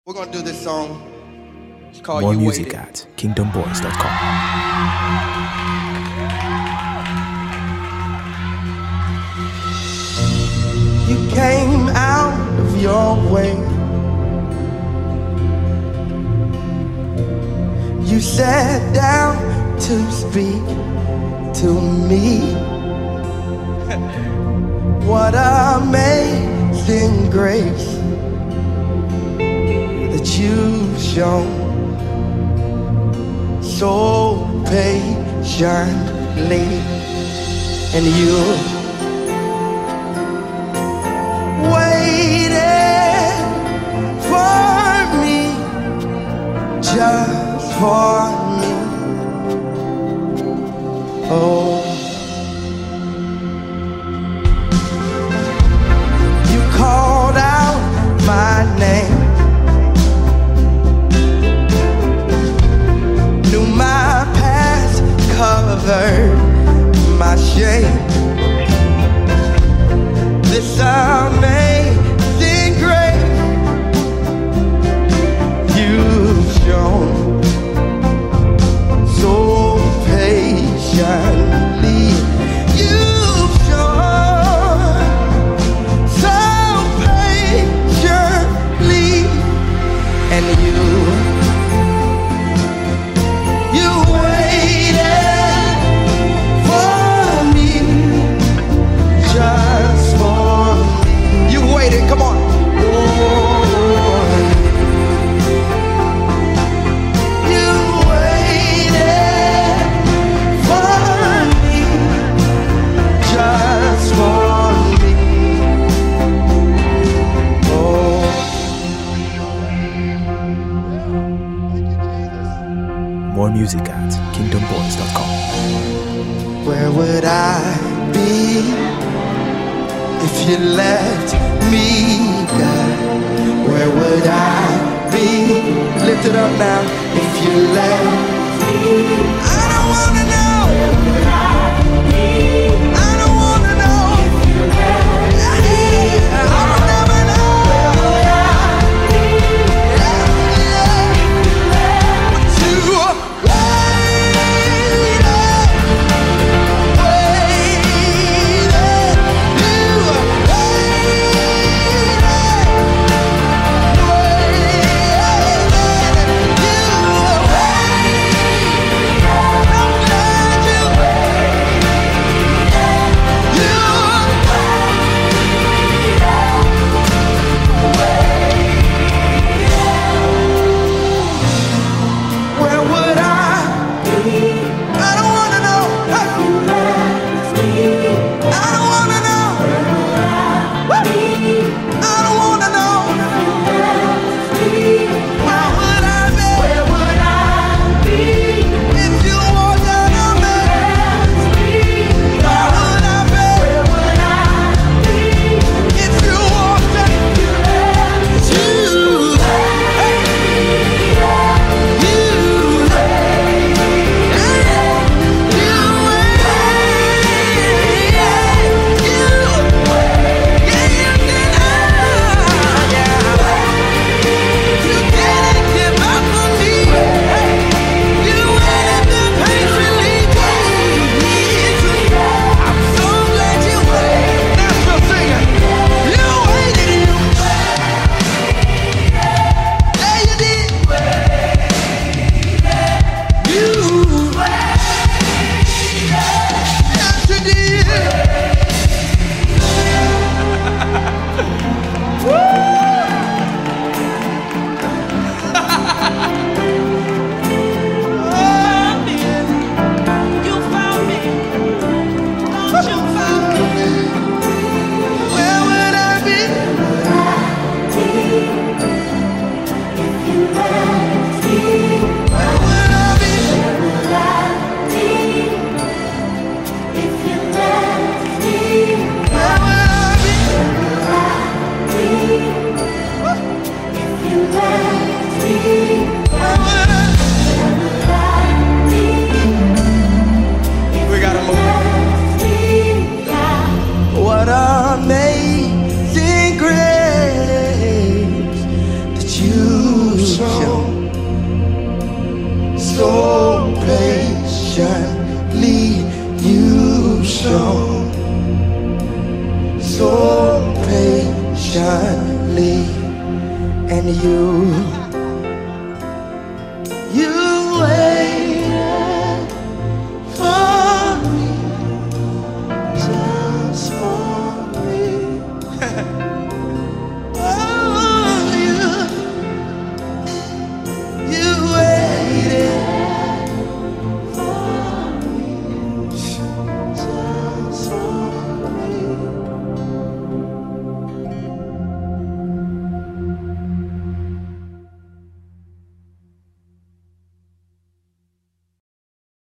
We're gonna do this song. It's called More You music Waited. at kingdomboys.com. You came out of your way. You sat down to speak to me. What amazing grace that you've shown so patiently, and you waited for me, just for me. Oh, you called out my name, knew my past, covered my shame. This amazing grace you've shown so patiently. You've shown so patiently, and you waited for me, just for me. You waited, come on. Oh, you waited for me, just for me. Oh. More music at kingdomboys.com. Where would I be if you left me, God? Where would I be? Lift it up now. If you left me, I don't wanna know. Where would I be? I don't wanna know. If you left me, I'll never know. Where would I be? To where would I be? I don't wanna know. Hey. I don't wanna know. Woo. I don't wanna know. Where would I be? Where would I be if you walked out on me? Where would I be? Where would I be if you walked out? We gotta move. What amazing grace that you shown so patiently, you've shown so patiently, and you